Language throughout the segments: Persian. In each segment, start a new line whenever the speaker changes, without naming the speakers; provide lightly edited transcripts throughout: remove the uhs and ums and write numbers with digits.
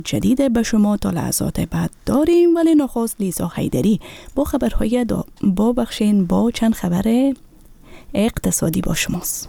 جدید به شما تا لحظات بعد داریم، ولی نخست لیزا حیدری با خبرهای با چند خبر اقتصادی با شماست.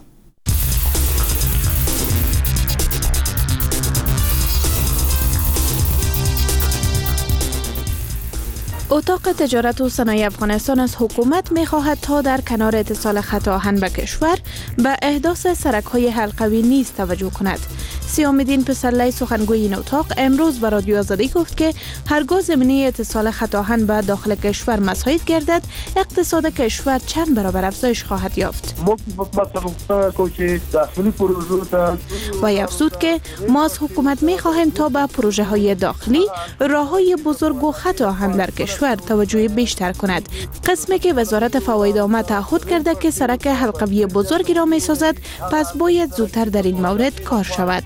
اتاق تجارت و صنایع افغانستان از حکومت می‌خواهد تا در کنار اتصال خط آهن به کشور به احداث سرک‌های حلقوی نیز توجه کند. سیام‌الدین پسرلی سخنگوی این اتاق امروز به رادیو آزادی گفت که هرگاه زمینه اتصال خط آهن به داخل کشور مساعد گردد، اقتصاد کشور چند برابر افزایش خواهد یافت. و افزود که ما از حکومت می‌خواهیم تا به پروژه‌های داخلی، راه‌های بزرگ و خط آهن در کشور توجه بیشتر کند. قسمی که وزارت فواید عامه تعهد کرده که سرک حلقوی بزرگی را می‌سازد، پس باید زودتر در این مورد کار شود.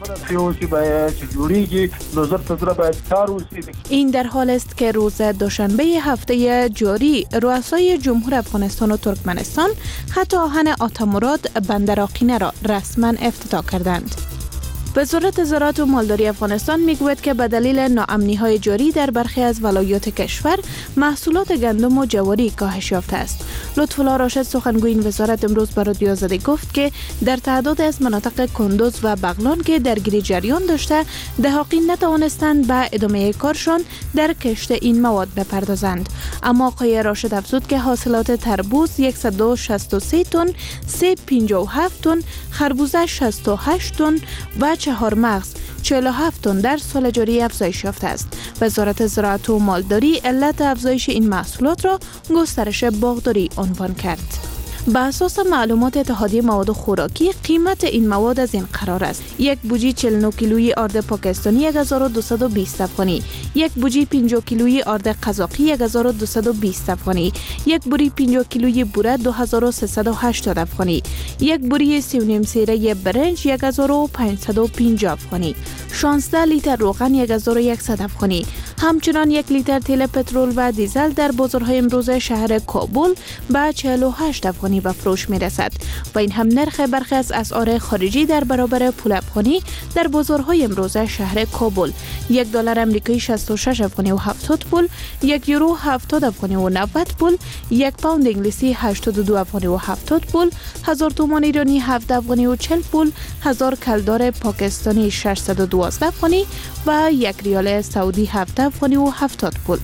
این در حال است که روز دوشنبه هفته جاری رؤسای جمهور افغانستان و ترکمنستان خط آهن آتامراد بندر آقینه را رسما افتتاح کردند. وزارت زراعت و مالداری افغانستان میگوید که به دلیل ناامنی‌های جاری در برخی از ولایات کشور محصولات گندم و جواری کاهش یافته است. لطف‌الله راشد سخنگوی این وزارت امروز به رادیو آزادی گفت که در تعداد از مناطق کندوز و بغلان که درگیری جریان داشته، دهاقین نتوانستند به ادامه کارشان در کشت این مواد بپردازند. اما آقای راشد افزود که حاصلات تربوز 163 تن، سیب 57 تن، خربوزه 68 تن و چهار مغز 47 تن در سال جاری افزایش یافته است. وزارت زراعت و مالداری علت افزایش این محصولات را گسترش باغداری عنوان کرد. به اساس معلومات اتحادیه مواد خوراکی، قیمت این مواد از این قرار است: یک بوجی 49 کیلویی آرد پاکستانی 1220 افغانی، یک بوجی 50 کیلویی آرد قزاقی 1220 افغانی، یک بوری 50 کیلویی بوره 2380 افغانی، یک بوری 3.5 سیره برنج 1550 افغانی، 16 لیتر روغن 1100 افغانی. همچنان 1 لیتر تیل پترول و دیزل در بازارهای امروز شهر کابل به 48 افغانی به فروش می رسد و این هم نرخ برخی از اسعار خارجی در برابر پول افغانی در بازارهای امروز شهر کابل: $1 آمریکایی 66 افغانی و 70 پول، 1 یورو 70 افغانی و 90 پول، 1 پوند انگلیسی 82 افغانی و 70 پول، 1000 تومان ایرانی 7 افغانی و 40 پول، 1000 کلدار پاکستانی 612 افغانی و 1 ریال سعودی 7 افغانی و 70 پول.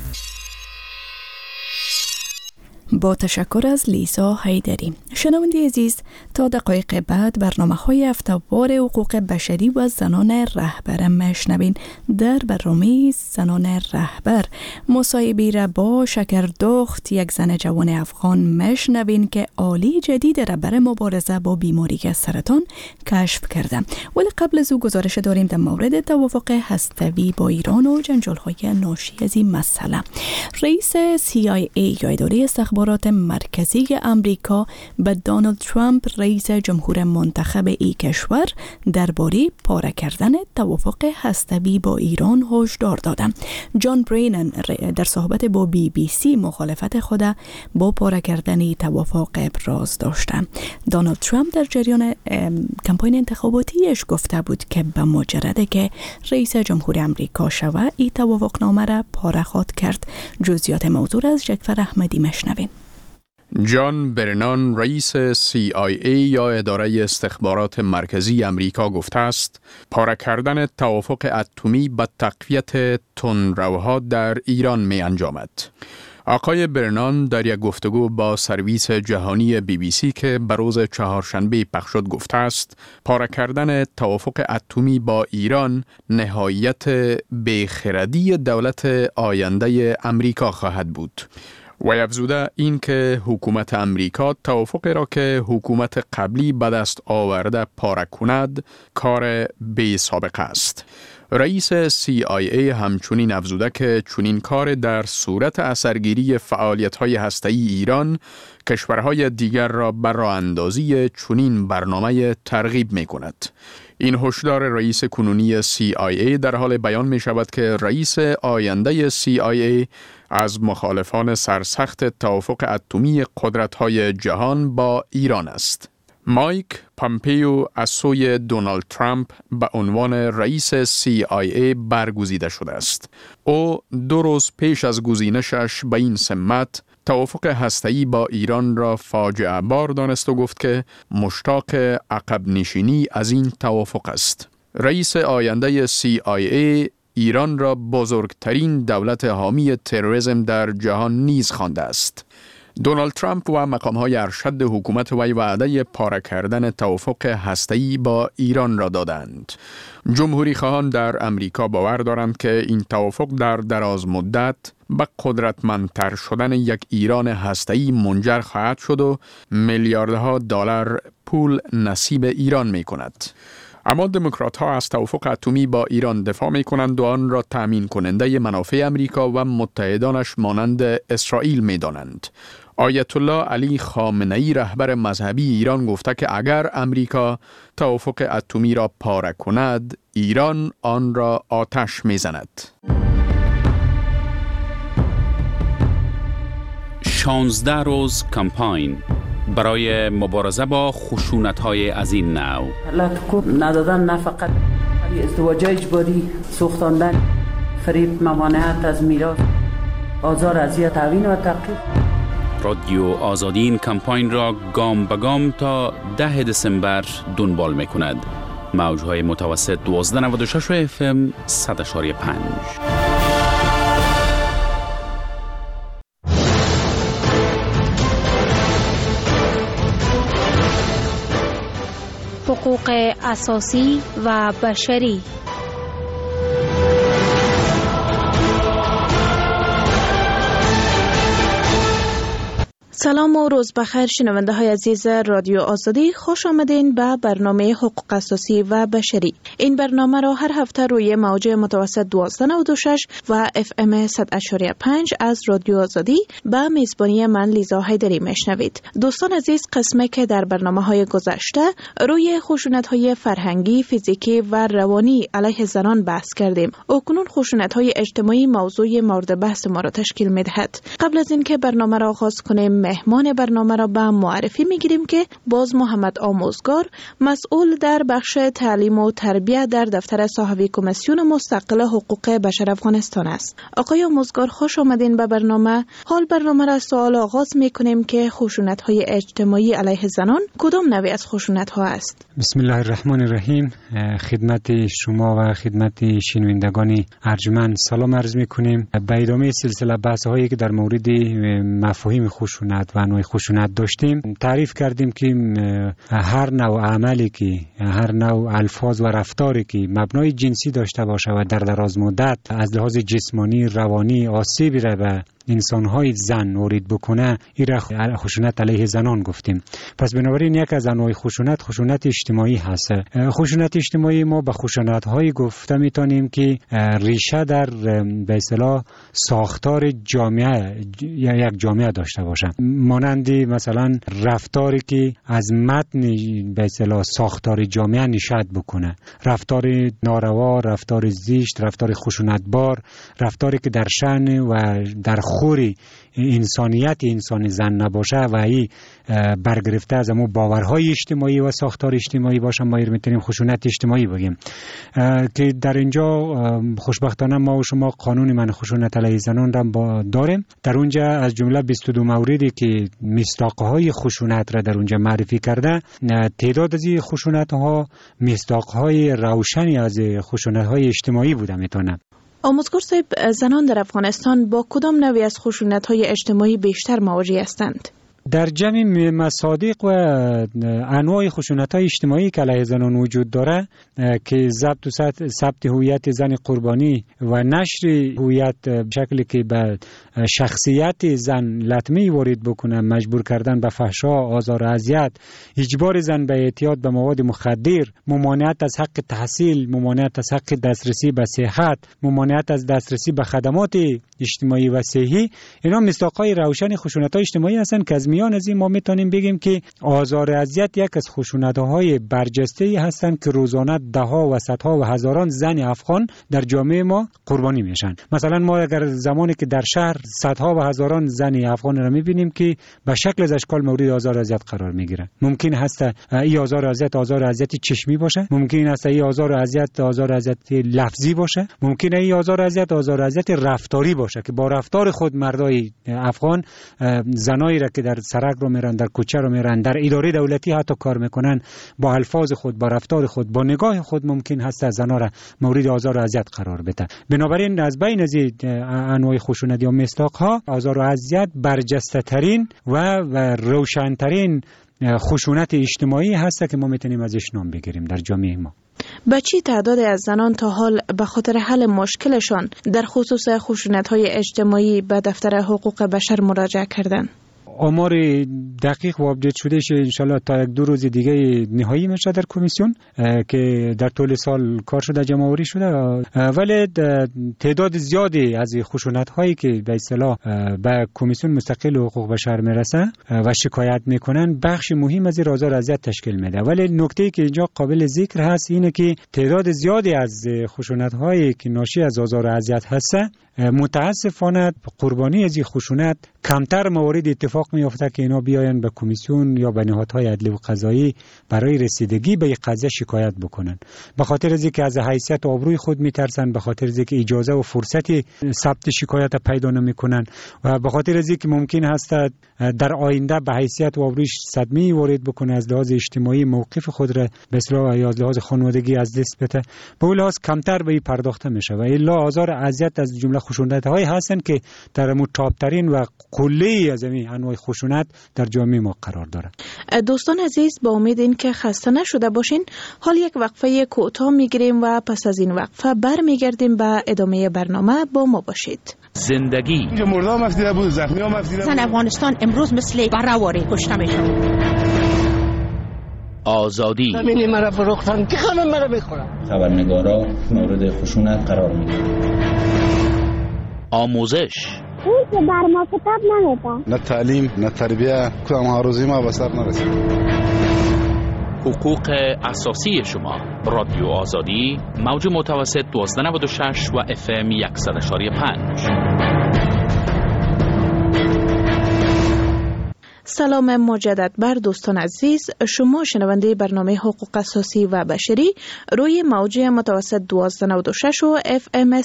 با تشکر از لیزا حیدری. شنونده عزیز، تا دقایق بعد برنامه‌های هفته‌وار حقوق بشری و زنان رهبر میشنوین. در برنامه زنان رهبر مصاحبه را با شکردخت، یک زن جوان افغان، میشنوین که آلی جدید را برای مبارزه با بیماری سرطان کشف کرده. ولی قبل از او گزارش داریم در مورد توافق هسته‌ای با ایران و جنجال‌های ناشی از این مسئله. رئیس CIA یا اداره استخبارات مرکزی امریکا به دونالد ترامپ، رئیس جمهور منتخب این کشور، درباره پاره کردن توافق هسته‌ای با ایران هشدار دادند. جان برینن در صحبت با BBC مخالفت خود با پاره کردن توافق ابراز داشته. دونالد ترامپ در جریان کمپاین انتخاباتیش گفته بود که به مجرد که رئیس جمهور امریکا شود، این توافقنامه را پاره خواهد کرد. جزئیات موضوع از جعفر احمدی مشنوین.
جان برنان، رئیس CIA یا اداره استخبارات مرکزی امریکا گفته است پاره کردن توافق اتمی به تقویت تندروها در ایران می انجامد. آقای برنان در یک گفتگو با سرویس جهانی BBC که به روز چهارشنبه پخش شد گفته است پاره کردن توافق اتمی با ایران نهایت بیخردی دولت آینده امریکا خواهد بود. و افزوده این که حکومت امریکا توافقی را که حکومت قبلی به دست آورده پاره کند کار بی سابقه است. رئیس CIA همچنین افزوده که چنین کار در صورت اثرگیری فعالیت‌های هسته‌ای ایران کشورهای دیگر را بر راه اندازی چنین برنامه ترغیب می‌کند. این هشدار رئیس کنونی CIA در حال بیان می شود که رئیس آینده CIA از مخالفان سرسخت توافق اتمی قدرت‌های جهان با ایران است. مایک پامپیو از سوی دونالد ترامپ به عنوان رئیس CIA برگزیده شده است. او 2 روز پیش از گزینشش به این سمت توافق هسته‌ای با ایران را فاجعه بار دانست و گفت که مشتاق عقب نشینی از این توافق است. رئیس آینده CIA ایران را بزرگترین دولت حامی تروریسم در جهان نیز خوانده است. دونالد ترامپ و مقام‌های ارشد حکومت وی وعده پاره کردن توافق هسته‌ای با ایران را دادند. جمهوری خواهان در امریکا باور دارند که این توافق در دراز مدت به قدرتمندتر شدن یک ایران هسته‌ای منجر خواهد شد و میلیاردها دلار پول نصیب ایران می کند. اما دموکرات ها از توافق اتمی با ایران دفاع می کنند و آن را تامین کننده منافع امریکا و متحدانش مانند اسرائیل می دانند. آیت الله علی خامنه‌ای رهبر مذهبی ایران گفته که اگر امریکا توافق اتمی را پاره کند، ایران آن را آتش می زند.
16 روز کمپاین برای مبارزه با خشونت‌های از این نوع.
لطف ندادن، نه فقط ازدواج اجباری، سوختاندن، فریب، ممانعت از میراث، آزار، اذیت، تعوین و تعقیب.
رادیو آزادی این کمپاین را گام به گام تا 10 دسامبر دنبال می‌کند. موج‌های متوسط 1296 FM 100.5.
حقوق اساسی و بشری.
سلام و روز بخیر شنونده های عزیز رادیو آزادی، خوش آمدین به برنامه حقوق اساسی و بشری. این برنامه را هر هفته روی موج متوسط 1296 و FM 100.5 از رادیو آزادی به میزبانی من لیزا حیدری میشنوید. دوستان عزیز، قسمی که در برنامه های گذشته روی خشونت های فرهنگی، فیزیکی و روانی علیه زنان بحث کردیم. اکنون خشونت های اجتماعی موضوع مورد بحث ما را تشکیل میدهد. قبل از اینکه برنامه را آغاز کنیم، مهمان برنامه را به معرفی میگیریم که باز محمد آموزگار، مسئول در بخش تعلیم و تربیت در دفتر صاحبی کمیسیون مستقل حقوق بشر افغانستان است. آقای آموزگار، خوش آمدین به برنامه. حال برنامه را سوال آغاز میکنیم که خشونت های اجتماعی علیه زنان کدام نوع از خشونت ها است؟
بسم الله الرحمن الرحیم. خدمت شما و خدمت شنوندگان ارجمند سلام عرض میکنیم. به ادامه سلسله بحث هایی که در مورد مفاهیم خشونت و انواع خشونت داشتیم، تعریف کردیم که هر نوع عملی که، هر نوع الفاظ و رفتاری که مبنای جنسی داشته باشه و در دراز مدت از لحاظ جسمانی، روانی آسیبی را به انسان‌های زن وارد بکنه، این را خشونت علیه زنان گفتیم. پس بنابراین یک از انواع خشونت اجتماعی هست. خشونت اجتماعی ما به خشونت‌های گفته میتونیم که ریشه در به اصطلاح ساختار جامعه، یک جامعه داشته باشه، مانند مثلا رفتاری که از متن به اصطلاح ساختار جامعه نشأت بکنه، رفتار ناروا، رفتار زشت، رفتار خشونتبار، رفتاری که در شأن و در خوری انسانیت انسان زن نباشه و ای برگرفته از امو باورهای اجتماعی و ساختار اجتماعی باشه، ما میتونیم خشونت اجتماعی بگیم. که در اینجا خوشبختانه ما و شما قانون من خشونت علیه زنان را داریم. در اونجا از جمله 22 موردی که مصداقهای خشونت را در اونجا معرفی کرده، تعداد از این خشونت ها مصداقهای روشنی از خشونت های اجتماعی بوده میتونه.
آموزگار صاحب، زنان در افغانستان با کدام نوعی از خشونت‌های اجتماعی بیشتر مواجه هستند؟
در جمع مصادیق و انواع خشونت‌های اجتماعی که علیه زنان وجود داره که ثبت هویت زن قربانی و نشر هویت شکلی که به شخصیت زن لطمه وارد بکنه، مجبور کردن به فحشا، آزار و اذیت، اجبار زن به اعتیاد به مواد مخدر، ممانعت از حق تحصیل، ممانعت از حق دسترسی به صحت، ممانعت از دسترسی به خدمات اجتماعی و صحی، اینا مصداق‌های روشن خشونت‌های اجتماعی هستند که از میان از این ما میتونیم بگیم که آزار و اذیت یک از خشونت‌های برجسته‌ای هستند که روزانه ده‌ها و صدها و هزاران زن افغان در جامعه ما قربانی میشن. مثلا ما اگر زمانی که در شهر صدها و هزاران زن افغان را میبینیم که به شکل از اشکال مورد آزار و اذیت قرار میگیرن. ممکن است این آزار و اذیت چشمی باشه، ممکن است این آزار و اذیت لفظی باشه، ممکنه این آزار و اذیت رفتاری باشه که با رفتار خود مردای افغان زنایی را که در سرک رو میرن، در کوچه رو میرن، در اداره دولتی حتی کار میکنن، با الفاظ خود، با رفتار خود، با نگاه خود ممکن هست زنا را مورد آزار و اذیت قرار بده. بنابراین از بین از انواع خشونت یا مصداق‌ها آزار و اذیت برجسته ترین و روشن‌ترین خشونت اجتماعی هست که ما میتونیم ازش نام بگیریم در جامعه ما.
به چی تعداد از زنان تا حال به خاطر حل مشکلشان در خصوص خشونت‌های اجتماعی به دفتر حقوق بشر مراجعه کردند؟
آمار دقیق و آپدیت شده شه انشالله تا 1-2 روز دیگه نهایی میشه در کمیسیون که در طول سال کار شده، جمع آوری شده، ولی تعداد زیادی از خشونت هایی که به اصطلاح به کمیسیون مستقل حقوق بشر میرسه و شکایت میکنن بخش مهم از آزار و اذیت تشکیل میده. ولی نکته ای که اینجا قابل ذکر هست اینه که تعداد زیادی از خشونت هایی که ناشی از آزار و اذیت هست متاسفانه قربانی از این خشونت کمتر موارد اتفاق میفته که اینا بیاین به کمیسیون یا به نهادهای عدلی و قضایی برای رسیدگی به این قضیه شکایت بکنن. به خاطر از اینکه از حیثیت و آبروی خود میترسن، به خاطر از اینکه اجازه و فرصت ثبت شکایت پیدا نمیکنن و به خاطر از اینکه ممکن هست در آینده به حیثیت و آبروی صدمه وارد بکنه، از لحاظ اجتماعی موقف خود را به اصطلاح یا از لحاظ خانوادگی از دست بده، به اون لحاظ کمتر به این پرداخته میشه و الا آزار اذیت از جمله خشونت‌هایی هستند که در متابترین و کلی از این انواع خشونت در جامعه ما قرار داره.
دوستان عزیز، با امید این که خسته نشده باشین، حال یک وقفه کوتاه میگیریم و پس از این وقفه برمیگردیم به ادامه برنامه. با ما باشید.
زندگی
اینجا مردا مفدیده بود، زخمی ها مفدیده بود.
زن افغانستان امروز مثل برآوری کشته میشن.
آزادی
زمین مرا فروختن که خانم مرا بخورم.
خبرنگارا مورد خشونت قرار میگیرن.
آموزش
این که بر ما کتاب نمیده،
نه تعلیم نه تربیه، کدام هاروزی ما به سر نرسید.
حقوق اساسی شما. رادیو آزادی، موج متوسط 1296 و FM 100.5.
سلام مجدد بر دوستان عزیز، شما شنونده برنامه حقوق اساسی و بشری روی موج متوسط 1296 و FM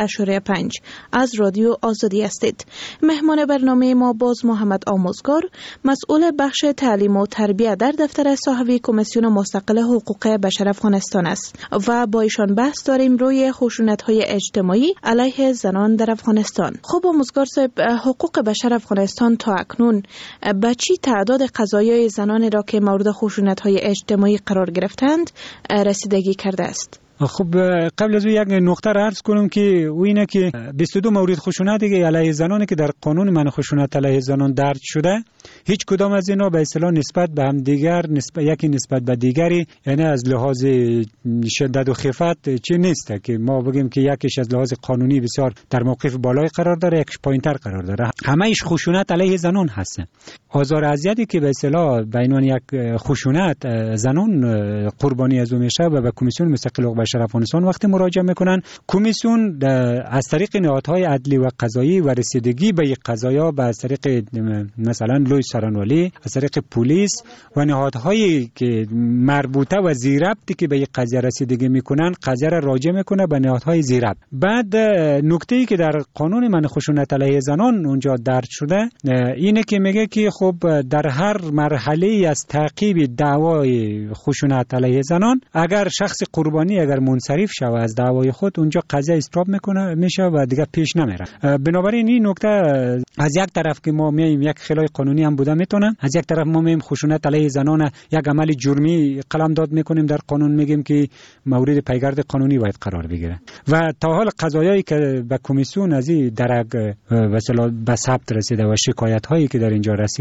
100.5 از رادیو آزادی هستید. مهمان برنامه ما باز محمد آموزگار، مسئول بخش تعلیم و تربیت در دفتر صاحب کمیسیون مستقل حقوق بشر افغانستان است و با ایشان بحث داریم روی خشونت‌های اجتماعی علیه زنان در افغانستان. خب آموزگار صاحب، حقوق بشر افغانستان تا اکنون به چی تعداد قضایای زنانی را که مورد خشونت‌های اجتماعی قرار گرفتند رسیدگی کرده است؟
خب قبل از یک نقطه را عرض کنم که او اینه که 22 مورد خشونت دیگه علیه زنانی که در قانون منع خشونت علیه زنان درج شده، هیچ کدام از اینا به اصطلاح نسبت به هم دیگر یکی نسبت به دیگری، یعنی از لحاظ شدت و خفت چی نیست که ما بگیم که یکیش از لحاظ قانونی بسیار در موقف بالای قرار داره، یکیش پایینتر قرار داره. همه‌اش خشونت علیه زنان هست. آزار و اذیتی که به اصطلاح به عنوان یک خشونت زنان قربانی از اون میشه و به کمیسیون مستقل حقوق بشر افغانستان وقتی مراجعه میکنن، کمیسیون از طریق نهادهای عدلی و قضایی و رسیدگی به این قضایا از طریق مثلا لوی سرانوالی، از طریق پلیس و نهادهایی که مربوطه و زیربطی که به این قضیه رسیدگی میکنن، قضیه را راجع میکنه به نهادهای زیربط. بعد نکته‌ای که در قانون منع خشونت علیه زنان اونجا درج شده اینه که میگه که خب در هر مرحله از تعقیب دعوای خشونت علیه زنان، اگر شخص قربانی اگر منصرف شود از دعوای خود، اونجا قضیه استاپ میشه و دیگه پیش نمیره. بنابراین این نکته از یک طرف که ما میایم یک خلای قانونی هم بوده میتونه، از یک طرف ما میایم خشونت علیه زنان یک عمل جرمی قلمداد میکنیم در قانون، میگیم که مورد پیگرد قانونی باید قرار بگیره. و تا حال قضایایی که به کمیسیون از این درک به ثبت رسیده و شکایت هایی که در اینجا رسیده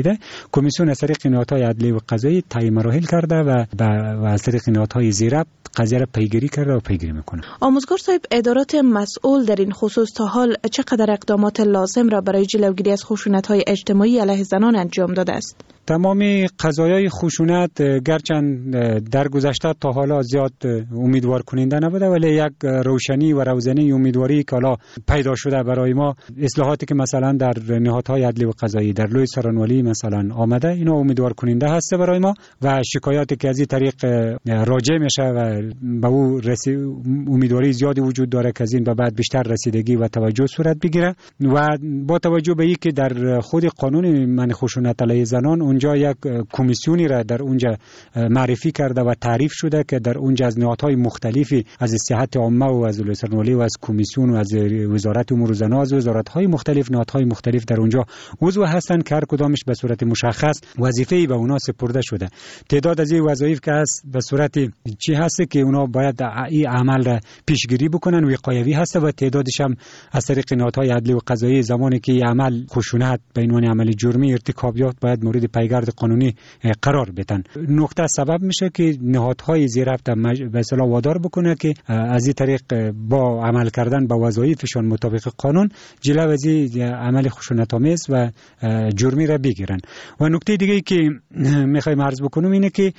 رسیده، کمیسیون از طریق نهادهای عدلی و قضایی طی مراحل کرده و از طریق نهادهای ذی‌ربط قضیه را پیگیری کرده و پیگیری میکنه.
آموزگار صاحب، ادارات مسئول در این خصوص تا حال چقدر اقدامات لازم را برای جلوگیری از خشونت‌های اجتماعی علیه زنان انجام داده است؟
تمام قضایای خشونت گرچند در گذشته تا حالا زیاد امیدوار کننده نبوده، ولی یک روشنی و روزنه امیدواری که حالا پیدا شده برای ما، اصلاحاتی که مثلا در نهادهای عدلی و قضایی در لوی سرانوالی مثلا آمده، اینا امیدوار کننده هست برای ما و شکایاتی که از این طریق راجع میشه و به او امیدواری زیادی وجود داره که از این به بعد بیشتر رسیدگی و توجه صورت بگیره. و با توجه به اینکه در خود قانون منع خشونت علیه زنان اونجا یک کمیسیونی را در اونجا معرفی کرده و تعریف شده که در اونجا از نهادهای مختلفی، از صحت عامه و از لویسرنوالی و از کمیسیون و از وزارت امور زنان، از وزارت‌های مختلف، نهادهای مختلف در اونجا عضو هستند که هر کدامش به صورت مشخص وظیفه‌ای به اونا سپرده شده. تعداد از این وظایف که هست به صورت چی هست که اونا باید این عمل را پیشگیری بکنن، وقایوی هست و تعدادش هم از طریق نهادهای عدلی و قضایی زمانی که عمل خشونت به عنوان عمل جرمی ارتکاب یافت باید مورد پیگرد قانونی قرار بدن. نقطه سبب میشه که نهادهای ذی‌ربط به اصطلاح وادار بکنه که از این طریق با عمل کردن با وظایفشان مطابق قانون جلو از عمل خشونت‌آمیز و جرمی را بگیرن. و نکته دیگه ای که میخوایم عرض بکنم اینه که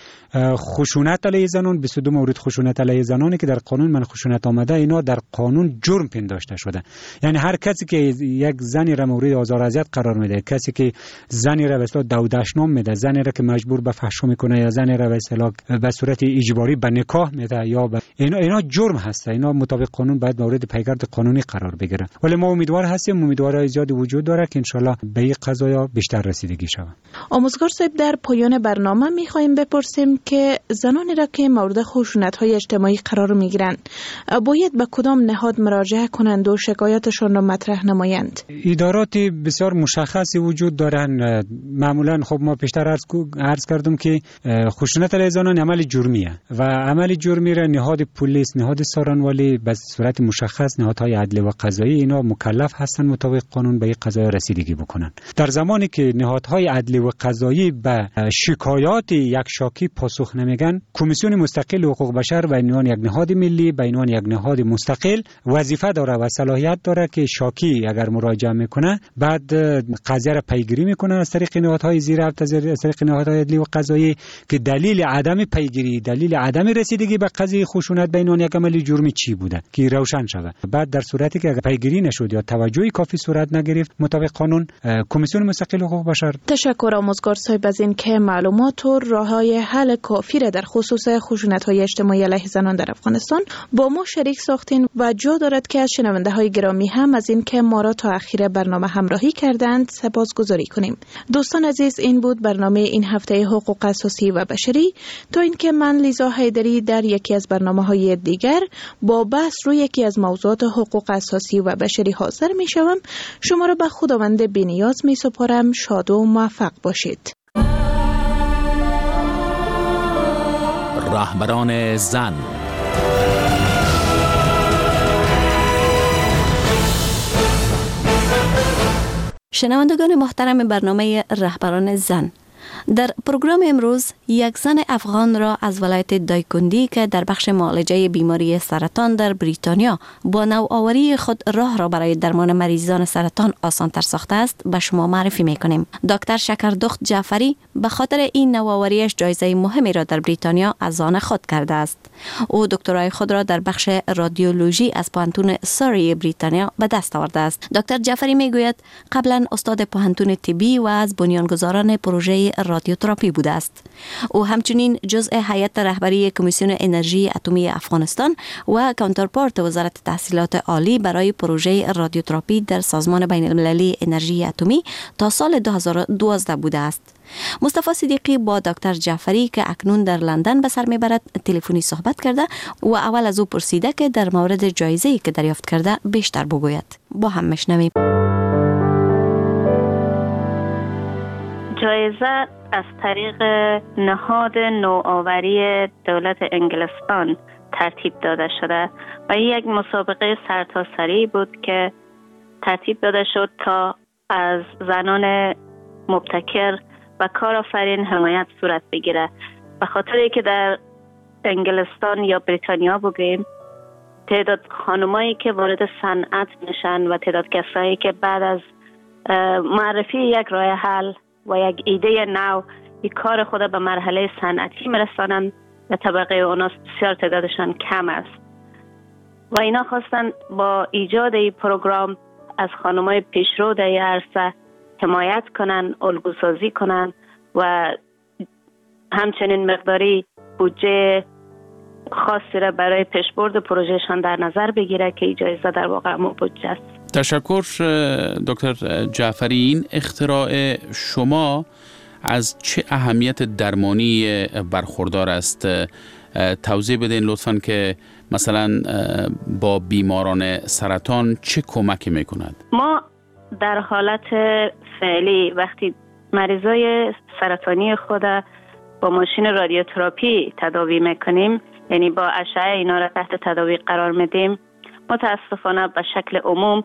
خشونت علیه زنان، 22 مورد خشونت علیه زنانی که در قانون منع خشونت آمده، اینا در قانون جرم پنداشته شده. یعنی هر کسی که یک زنی را مورد آزار و اذیت قرار میده، کسی که زنی را به اصطلاح دودشنام میده، زنی را که مجبور به فحش میکنه یا زنی را به اصطلاح به صورت اجباری به نکاح میده یا اینا جرم هست. اینا مطابق قانون باید مورد پیگرد قانونی قرار بگیره. ولی ما امیدوار هستیم، امیدوارای زیادی وجود داره که انشالله به این قضایا بیشتر رسیدگی شود.
آموزگار صاحب، در پایان برنامه میخوایم بپرسیم که زنانی را که مورد خشونت‌های اجتماعی قرار میگیرند باید به کدام نهاد مراجعه کنند و شکایاتشان را مطرح نمایند؟
ادارات بسیار مشخصی وجود دارند. معمولا خب ما پیشتر عرض کردم که خشونت علیه زنان عمل جرمیه و عمل جرمی را نهاد پلیس، نهاد سارانوالی به صورت مشخص، نهادهای عدلی و قضایی اینا مکلف هستن مطابق قانون به این قضایا رسیدگی بکنن. در زمانی که نهادهای عدلی و قضایی به شکایات یک شاکی پاسخ نمیگن، کمیسیون مستقل حقوق بشر به عنوان یک نهاد ملی، به عنوان یک نهاد مستقل وظیفه داره و صلاحیت داره که شاکی اگر مراجعه میکنه بعد قضیه را پیگیری میکنه از طریق نهادهای ذی‌ربط، از طریق نهادهای عدلی و قضایی که دلیل عدم پیگیری، دلیل عدم رسیدگی به قضیه خشونت به عنوان یک عمل جرمی چی بوده که روشن شود. بعد در صورتی که پیگیری نشد یا توجهی کافی صورت نگرفت مطابق قانون، کمیسیون مستقل حقوق بشر.
تشکر آموزگار صاحب از این که معلومات و راههای حل کافی را در خصوص خشونت‌های اجتماعی علیه زنان در افغانستان با ما شریک ساختین و جا دارد که از شنونده‌های گرامی هم از این که ما را تا آخر برنامه همراهی کردند سپاسگزاری کنیم. دوستان عزیز، این بود برنامه این هفته حقوق اساسی و بشری. تا اینکه من لیزا حیدری در یکی از برنامه‌های دیگر با بحث روی یکی از موضوعات حقوق اساسی و بشری حاضر می‌شوم، شما را به خداوند بی‌نیاز می‌سپارم. شاد و موفق باشید.
رهبران زن.
شنوندگان محترم برنامه رهبران زن، در پروگرام امروز یک زن افغان را از ولایت دایکندی که در بخش معالجه بیماری سرطان در بریتانیا با نوآوری خود راه را برای درمان مریضان سرطان آسان تر ساخته است به شما معرفی میکنیم. دکتر شکردخت جعفری به خاطر این نوآوریش جایزه مهمی را در بریتانیا از آن خود کرده است. او دکترای خود را در بخش رادیولوژی از پوهنتون ساری بریتانیا به دست آورده است. دکتر جعفری میگوید قبلا استاد پوهنتون طبی و از بنیانگذاران پروژه رادیوتراپی بوده است. او همچنین جزء هیئت رهبری کمیسیون انرژی اتمی افغانستان و کانترپارت وزارت تحصیلات عالی برای پروژه رادیوتراپی در سازمان بین المللی انرژی اتمی تا سال 2012 بوده است. مصطفی صدیقی با دکتر جعفری که اکنون در لندن به سر میبرد تلفنی صحبت کرده و اول از او پرسیده که در مورد جایزه‌ای که دریافت کرده بیشتر بگوید. با هم میشنویم.
جایزه از طریق نهاد نوآوری دولت انگلستان ترتیب داده شده و این یک مسابقه سرتاسری بود که ترتیب داده شد تا از زنان مبتکر و کارآفرین حمایت صورت بگیره. به خاطر که در انگلستان یا بریتانیا بگیم تعداد خانمایی که وارد صنعت میشن و تعداد کسایی که بعد از معرفی یک راه حل و یک ایده نو این کار خود به مرحله صنعتی میرسانند و طبقه اوناس بسیار تعدادشان کم است و اینا خواستن با ایجاد این پروگرام از خانمای پیشرو در این عرصه حمایت کنن، الگوسازی کنن و همچنین مقداری بودجه خاصی را برای پیشبرد پروژهشان در نظر بگیره که جایزه در واقع مو بودجه است.
تشکر دکتر جعفری. این اختراع شما از چه اهمیت درمانی برخوردار است؟ توضیح بدین لطفاً که مثلا با بیماران سرطان چه کمکی میکند؟
ما در حالت فعلی وقتی مریضای سرطانی خود با ماشین رادیوتراپی تداوی میکنیم، یعنی با اشعه اینا را تحت تداوی قرار میدیم، متاسفانه به شکل عموم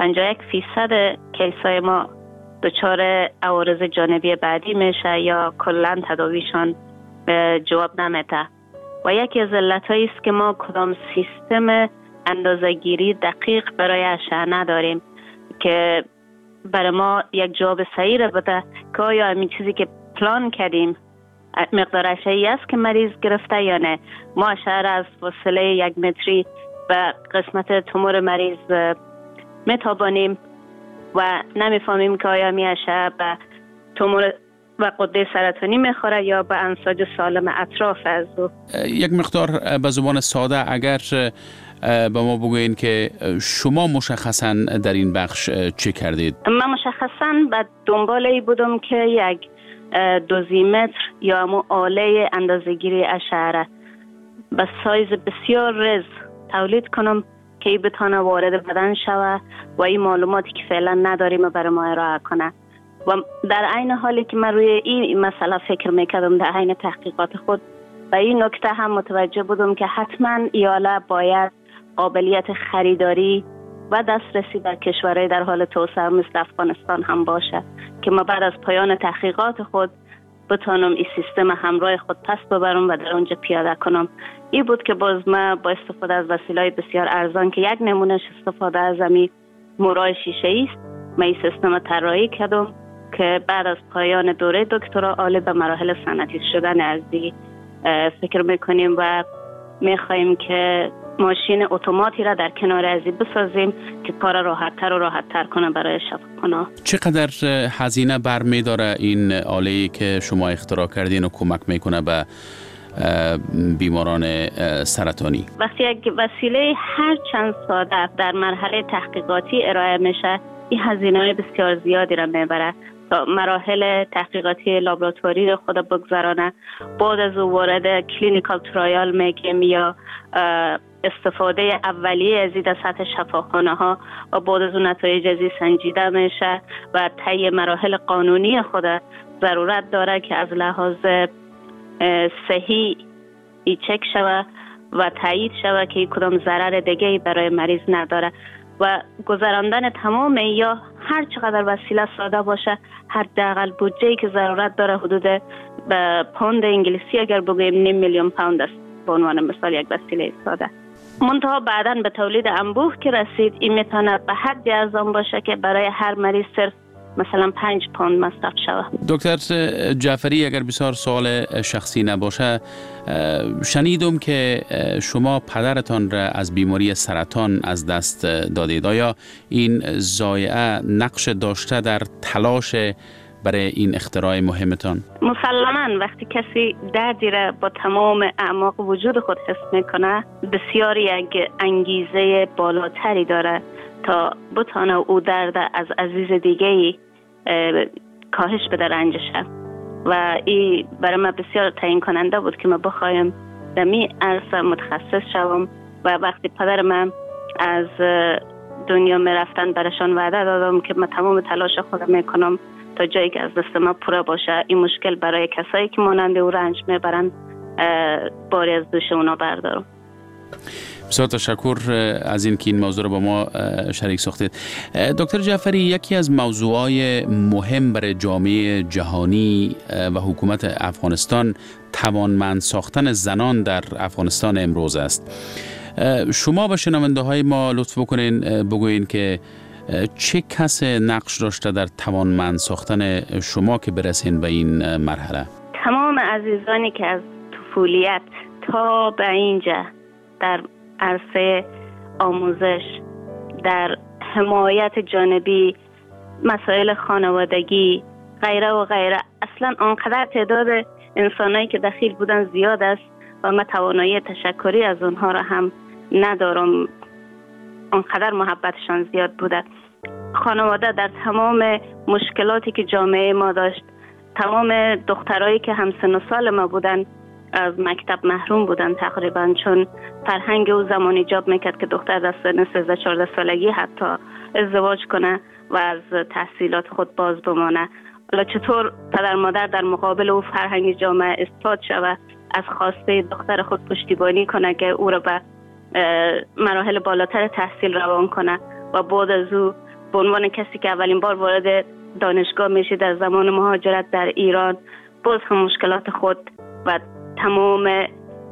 51% کیسای ما دچار عوارض جانبی بعدی میشه یا کلا تداویشان جواب نمیده و یکی از علتایی است که ما کدام سیستم اندازه‌گیری دقیق برای اشعه نداریم که برای ما یک جواب صحیح را بده که آیا همین چیزی که پلان کردیم مقدار اشعه‌ای است که مریض گرفته یا نه. ما اشعه را از فاصله 1 متری به قسمت تومور مریض میتابانیم و نمیفهمیم که آیا می اشعه به تومور و غده سرطانی میخوره یا به انساج سالم اطراف از او.
یک مقدار به زبان ساده اگر به ما بگوین که شما مشخصاً در این بخش چه کردید؟
من مشخصاً به دنبال ای بودم که یک دوزیمتر یا همون آله اندازه‌گیری اشعه به سایز بسیار رز تولید کنم که ای بتانه وارد بدن شوه و این معلوماتی که فعلا نداریم برای ما ارائه کنه. و در عین حالی که من روی این مسئله فکر میکردم در عین تحقیقات خود و این نکته هم متوجه بودم که حتما ایاله باید قابلیت خریداری و دسترسی در کشورهای در حال توسعه مثل افغانستان هم باشه که ما بعد از پایان تحقیقات خود بتانم این سیستم همراه خود پس ببرم و در اونجا پیاده کنم. این بود که باز ما با استفاده از وسیله‌های بسیار ارزان که یک نمونهش استفاده از همین مورای شیشه‌ای است، ما این سیستم طراحی کردم که بعد از پایان دوره دکترا عالی به مراحل صنعتی شدن ارزی فکر میکنیم و میخواهیم که ماشین اتوماتی را در کنار ارزی بسازیم که کار راحت‌تر و راحت‌تر کنه برای شفاخانه‌ها.
چقدر هزینه برمی‌داره این آله‌ای که شما اختراع کردین و کمک میکنه به بیماران سرطانی؟ وقتی
یک وسیله هر چند ساعت در مرحله تحقیقاتی ارائه میشه این هزینه‌های بسیار زیادی را میبره تا مراحل تحقیقاتی لابراتواری خود بگذرانه. بعد از وارد کلینیکال ترایال میگیم یا استفاده اولیه از در سطح شفاخانه ها و بعد از اون نتایج ازی سنجیده میشه و طی مراحل قانونی خود ضرورت داره که از لحاظ صحی ای چک شوه و تایید شوه که کدام ضرر دیگه برای مریض نداره و گذراندن تمام یا هر چقدر وسیله ساده باشه حداقل بودجه‌ای که ضرورت داره حدود به پوند انگلیسی اگر بگویم 500,000 پوند است به عنوان مثال یک وسیله ساده. منتها بعداً به تولید انبوه که رسید این میتونه به حدی ارزان باشه که برای هر مریض صرف مثلا 5 پوند مصرف شود.
دکتر جعفری اگر بسیار سوال شخصی نباشه، شنیدم که شما پدرتان را از بیماری سرطان از دست دادید. آیا این ضایعه نقش داشته در تلاش برای این اختراع مهمتان؟
مسلماً وقتی کسی دردی را با تمام اعماق وجود خود حس میکنه بسیار یک انگیزه بالاتری داره تا بتانه او درد از عزیز دیگه‌ای کاهش بده رنجشه و این برای من بسیار تعیین کننده بود که من بخوایم در می عرصه متخصص شوم و وقتی پدر من از دنیا می رفتن برشان وعده دادم که من تمام تلاش خودم میکنم تا جایی که از دست ما پوره باشه این مشکل برای کسایی که مانند او رنج میبرن باری از دوش اونا بردارم.
بسیار تشکر از این که این موضوع رو با ما شریک ساختید. دکتر جعفری، یکی از موضوعات مهم برای جامعه جهانی و حکومت افغانستان توانمند ساختن زنان در افغانستان امروز است. شما به شنونده های ما لطف بکنین بگوین که چه کس نقش داشته در توانمند ساختن شما که برسین به این مرحله؟
تمام عزیزانی که از طفولیت تا به اینجا در عرصه آموزش، در حمایت جانبی، مسائل خانوادگی، غیره و غیره، اصلا آنقدر تعداد انسانایی که دخیل بودن زیاد است و من توانایی تشکری از اونها را هم ندارم، آنقدر محبتشان زیاد بوده. خانواده در تمام مشکلاتی که جامعه ما داشت، تمام دخترایی که همسن و سال ما بودن از مکتب محروم بودن تقریبا، چون فرهنگ او زمان ایجاب میکرد که دختر در سن 13-14 سالگی حتی ازدواج کنه و از تحصیلات خود باز بمانه. حالا چطور پدر مادر در مقابل او فرهنگ جامعه استاد شود، از خواسته دختر خود پشتیبانی کنه که او را به مراحل بالاتر تحصیل روان کنه و بعد از او به عنوان کسی که اولین بار وارد دانشگاه میشه در زمان مهاجرت در ایران، باز هم مشکلات خود و تمام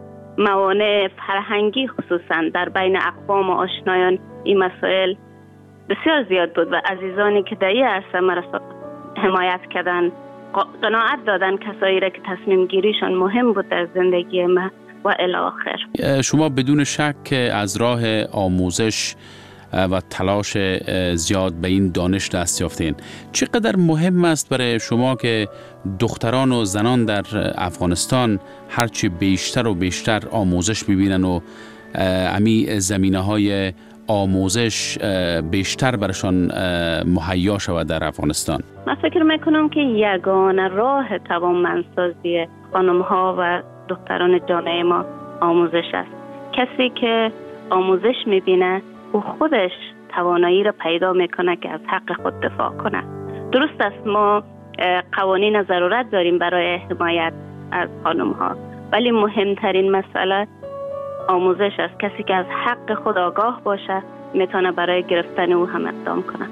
موانع فرهنگی خصوصا در بین اقوام و آشنایان این مسائل بسیار زیاد بود و عزیزانی که در این عرصه مرا حمایت کردن، قناعت دادن کسایی را که تصمیم گیریشان مهم بود در زندگی ما و الی آخر.
شما بدون شک از راه آموزش و تلاش زیاد به این دانش دست یافتین. چقدر مهم است برای شما که دختران و زنان در افغانستان هرچی بیشتر و بیشتر آموزش ببینن و امی زمینه‌های آموزش بیشتر برشان مهیا شود در افغانستان؟
من فکر میکنم که یگانه راه توانمندسازی خانم‌ها و دختران جامعه ما آموزش است. کسی که آموزش میبینه او خودش توانایی را پیدا میکنه که از حق خود دفاع کنه. درست است ما قوانین ضرورت داریم برای حمایت از خانم‌ها، ولی مهمترین مسئله آموزش است. کسی که از حق خود آگاه باشه میتونه برای گرفتن او هم اقدام کنه.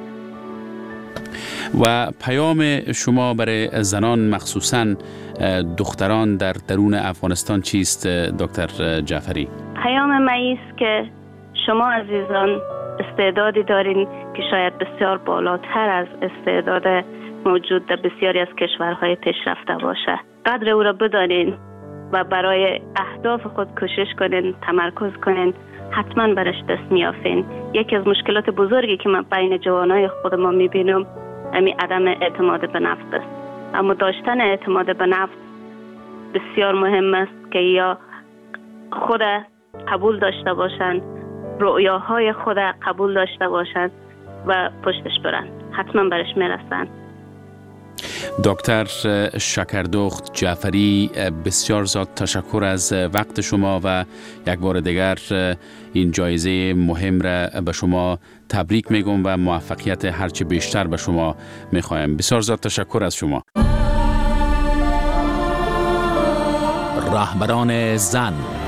و پیام شما برای زنان مخصوصاً دختران در درون افغانستان چیست دکتر جعفری؟
پیام من است که شما عزیزان استعدادی دارین که شاید بسیار بالاتر از استعداد موجود در بسیاری از کشورهای پیشرفته باشه. قدر او را بدانین و برای اهداف خود کوشش کنین، تمرکز کنین، حتما برش دست میافین. یکی از مشکلات بزرگی که من بین جوانای خود ما میبینم همین عدم اعتماد به نفس است. اما داشتن اعتماد به نفس بسیار مهم است که یا خود قبول داشته باشند، رؤیاهای خود قبول داشته باشند و پشتش برن، حتما برش میرسن.
دکتر شکردخت جعفری، بسیار زیاد تشکر از وقت شما و یک بار دیگر این جایزه مهم را به شما تبریک میگم و موفقیت هرچی بیشتر به شما میخوایم. بسیار زیاد تشکر از شما.
رهبران زن